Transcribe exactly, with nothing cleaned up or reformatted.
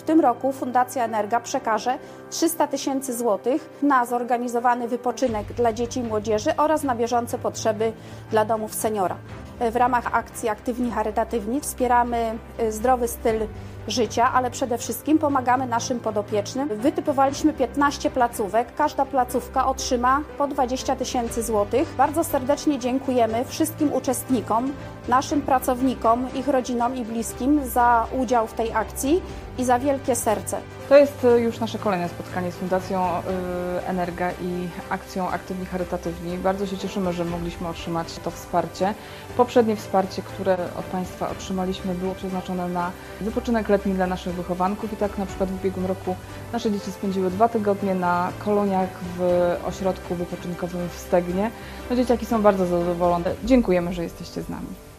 W tym roku Fundacja Energa przekaże trzysta tysięcy złotych na zorganizowany wypoczynek dla dzieci i młodzieży oraz na bieżące potrzeby dla domów seniora. W ramach akcji Aktywni Charytatywni wspieramy zdrowy styl życia, ale przede wszystkim pomagamy naszym podopiecznym. Wytypowaliśmy piętnaście placówek. Każda placówka otrzyma po dwadzieścia tysięcy złotych. Bardzo serdecznie dziękujemy wszystkim uczestnikom, naszym pracownikom, ich rodzinom i bliskim za udział w tej akcji i za wielkie serce. To jest już nasze kolejne spotkanie z Fundacją Energa i akcją Aktywni Charytatywni. Bardzo się cieszymy, że mogliśmy otrzymać to wsparcie. Poprzednie wsparcie, które od Państwa otrzymaliśmy, było przeznaczone na wypoczynek letni dla naszych wychowanków i tak na przykład w ubiegłym roku nasze dzieci spędziły dwa tygodnie na koloniach w ośrodku wypoczynkowym w Stegnie. No, dzieciaki są bardzo zadowolone. Dziękujemy, że jesteście z nami.